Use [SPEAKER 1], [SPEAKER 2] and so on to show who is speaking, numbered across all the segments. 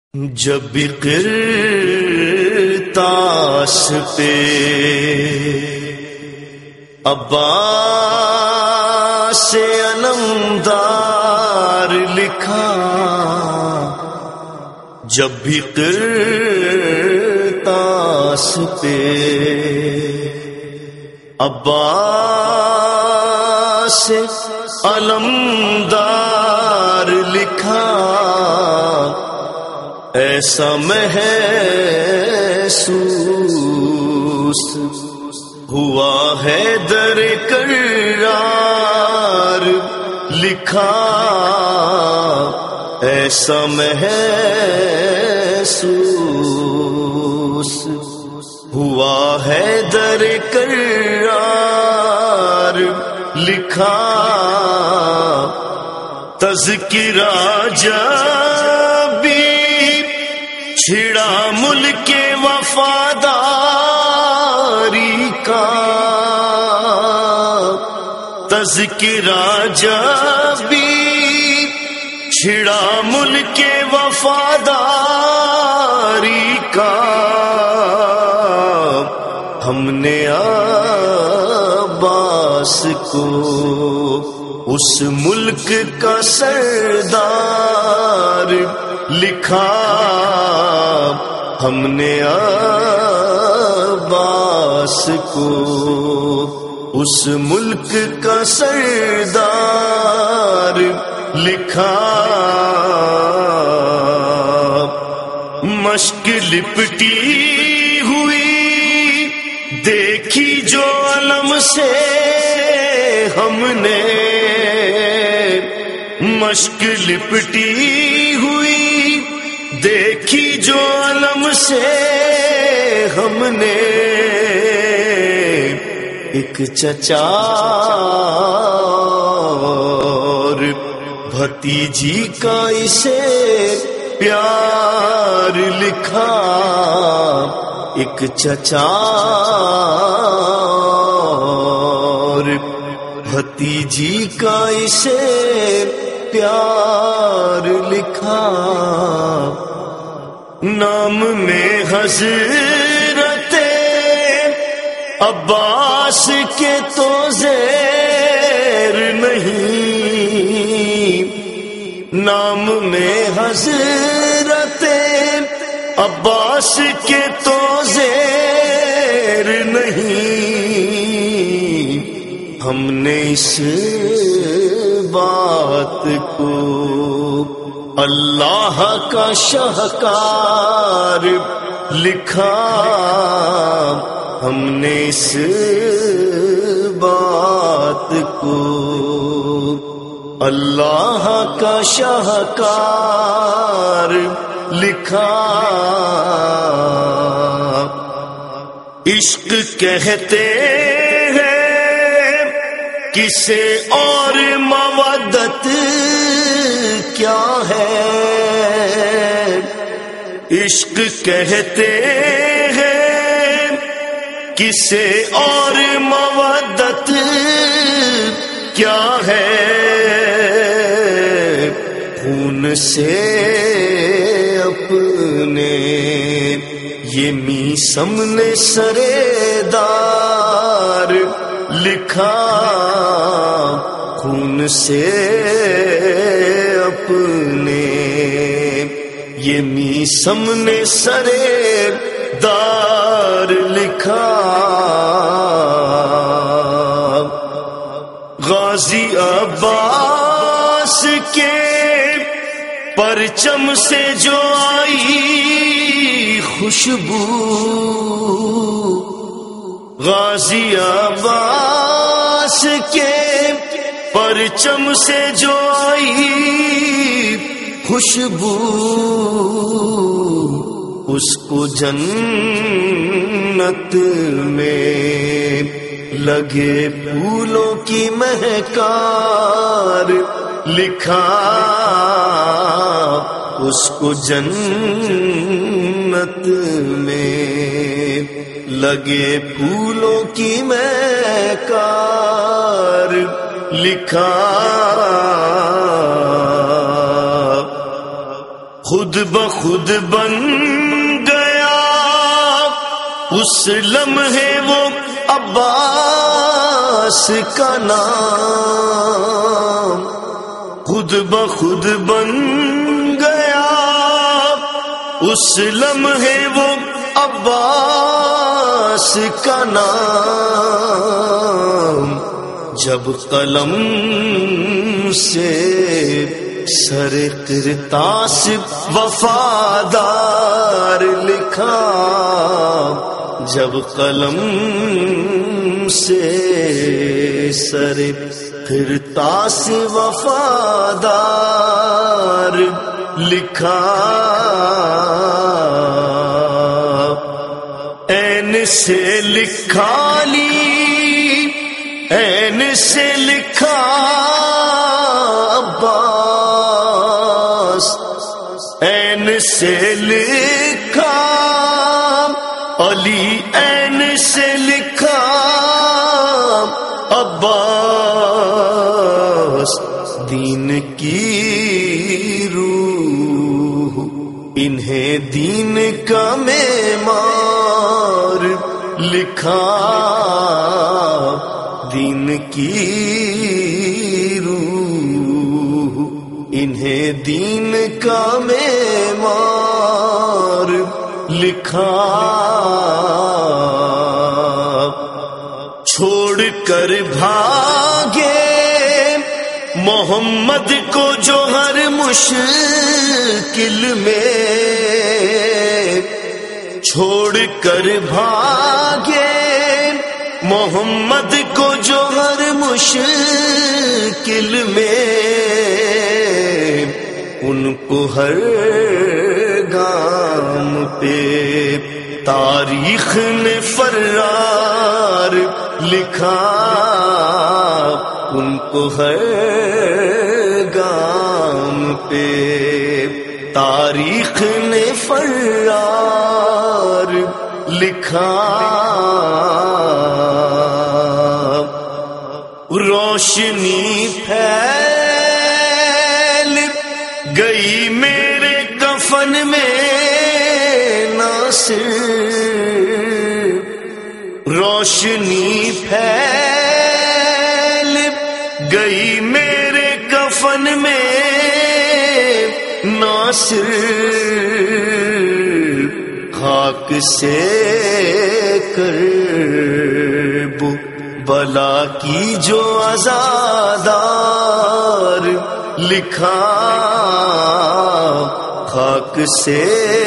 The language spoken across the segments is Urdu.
[SPEAKER 1] جب قرطاس پہ عباس علمدار لکھا، جب بھی قرطاس پہ عباس علمدار لکھا، ایسا محسوس ہوا ہے در کرار لکھا، ایسا محسوس ہوا ہے در کرار لکھا، تذکرہ جب چھڑا ملک وفاداری کا، تذکرہ جب بھی چھڑا ملک وفاداری کا، ہم نے عباس کو اس ملک کا سردار لکھا، ہم نے عباس کو اس ملک کا سردار لکھا، مشک لپٹی ہوئی دیکھی جو علم سے ہم نے، مشک لپٹی ہوئی دیکھی جو علم سے ہم نے، ایک چچا اور بھتیجی کا اسے پیار لکھا، ایک چچا اور بھتیجی کا اسے پیار لکھا، نام میں حضرت عباس کے تو زیر نہیں، نام میں حضرت عباس کے تو زیر نہیں، ہم نے اس بات کو اللہ کا شاہکار لکھا، ہم نے اس بات کو اللہ کا شاہکار لکھا، عشق کہتے ہیں کسے اور مودت کیا ہے، عشق کہتے ہیں کسے اور مودت کیا ہے، خون سے اپنے یہ میثم نے سرے دار لکھا، خون سے اپنے یہ میثم نے سرے دار لکھا، غازی عباس کے پرچم سے جو آئی خوشبو، غازی عباس کے پرچم سے جو آئی خوشبو، اس کو جنت میں لگے پھولوں کی مہکار لکھا، اس کو جنت میں لگے پھولوں کی مہکار لکھا، خود بخود بن گیا اس لمحے وہ عباس کا نام، خود بخود بن گیا اس لمحے وہ عباس کا نام، جب قلم سے سر کرتاس وفادار لکھا، جب قلم سے سر کرتاس وفادار لکھا، عین سے لکھا لی، عین سے لکھا عباس، عین سے لکھا علی، عین سے لکھا عباس، دین کی روح انہیں دین کا معمار لکھا، دین کی روح انہیں دین کا معمار لکھا، چھوڑ کر بھاگے محمد کو جو ہر مشکل میں، چھوڑ کر بھاگے محمد کو جو ہر مشکل میں، ان کو ہر گام پہ تاریخ نے فرار لکھا، ان کو ہر گام پہ تاریخ نے فرار لکھا، روشنی پھیل گئی میرے کفن میں ناصر، روشنی پھیل گئی میرے کفن میں ناصر، خاک سے کرب بلا کی جو عزادار لکھا، خاک سے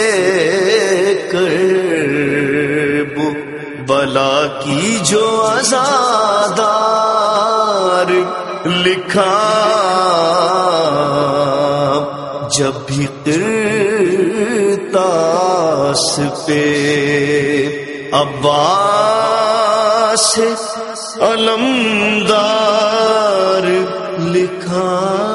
[SPEAKER 1] کرب بلا کی جو عزادار لکھا، جب بھی کرتاس پہ عباس علمدار لکھا۔